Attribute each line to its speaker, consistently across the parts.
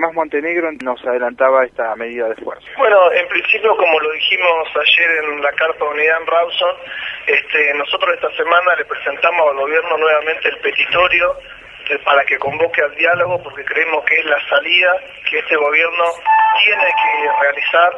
Speaker 1: Tomás Montenegro nos adelantaba esta medida de fuerza.
Speaker 2: Bueno, en principio, como lo dijimos ayer en la Carpa de Unidad en Rawson, nosotros esta semana le presentamos al gobierno nuevamente el petitorio para que convoque al diálogo, porque creemos que es la salida que este gobierno tiene que realizar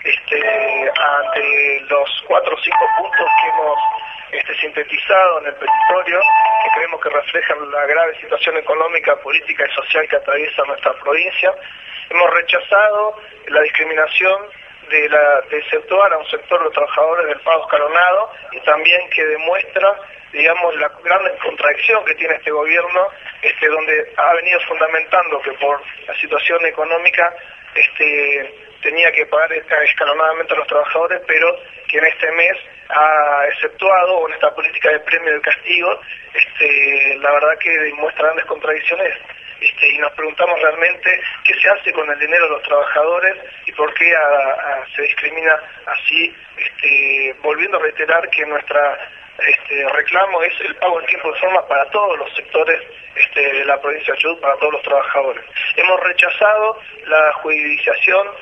Speaker 2: ante los 4 o 5 puntos que hemos sintetizado en el petitorio, que creemos que reflejan la grave situación económica, política y social que atraviesa nuestra provincia. Hemos rechazado la discriminación de exceptuar a un sector de los trabajadores del pago escalonado, y también que demuestra, digamos, la gran contradicción que tiene este gobierno, donde ha venido fundamentando que por la situación económica tenía que pagar escalonadamente a los trabajadores, pero que en este mes ha exceptuado con esta política de premio y de castigo. La verdad que demuestra grandes contradicciones, y nos preguntamos realmente qué se hace con el dinero de los trabajadores y por qué se discrimina así, volviendo a reiterar que nuestra reclamo es el pago en tiempo y forma para todos los sectores de la provincia de Chubut, para todos los trabajadores. Hemos rechazado la judicialización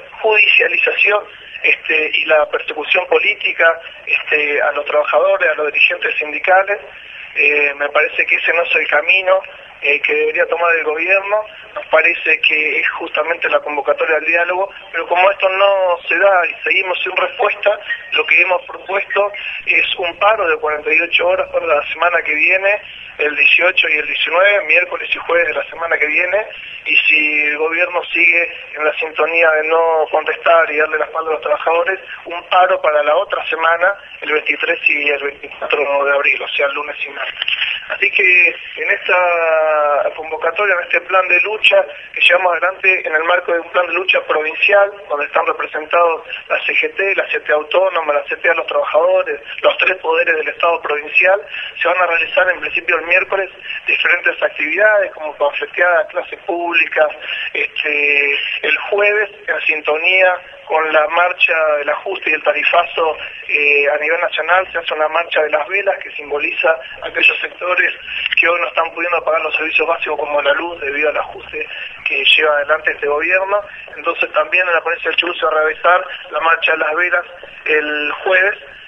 Speaker 2: y la persecución política a los trabajadores, a los dirigentes sindicales. Me parece que ese no es el camino que debería tomar el gobierno. Nos parece que es justamente la convocatoria al diálogo, pero como esto no se da y seguimos sin respuesta, lo que hemos propuesto es un paro de 48 horas para la semana que viene, el 18 y el 19, miércoles y jueves de la semana que viene, y si el gobierno sigue en la sintonía de no contestar y darle la espalda a los trabajadores, un paro para la otra semana, el 23 y el 24 de abril, o sea, el lunes y martes. Así que en esta convocatoria, en este plan de lucha que llevamos adelante en el marco de un plan de lucha provincial, donde están representados la CGT, la CTA Autónoma, la CTA de los trabajadores, los 3 poderes del Estado provincial, se van a realizar en principio el miércoles diferentes actividades como panfleteada, clase pública, el jueves en sintonía con la marcha del ajuste y el tarifazo a nivel nacional se hace una marcha de las velas que simboliza aquellos sectores que hoy no están pudiendo pagar los servicios básicos como la luz debido al ajuste que lleva adelante este gobierno. Entonces también en la provincia del Chubut se va a realizar la marcha de las velas el jueves,